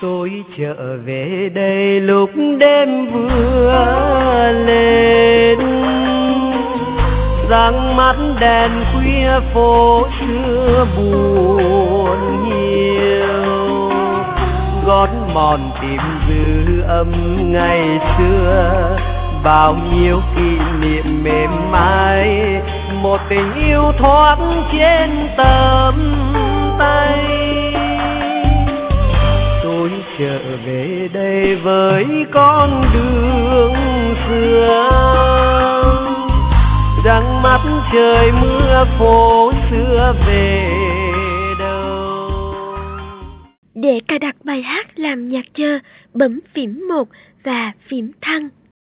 Tôi trở về đây lúc đêm vừa lên, răng mắt đèn khuya phố xưa buồn nhiều, gót mòn tìm dư âm ngày xưa, bao nhiêu kỷ niệm mềm mại, một tình yêu thoáng trên tầm tay. Tôi trở về đây với con đường xưa, răng mắt trời mưa phố xưa về đâu. Để cài đặt bài hát làm nhạc chờ, bấm phím 1 và phím thăng.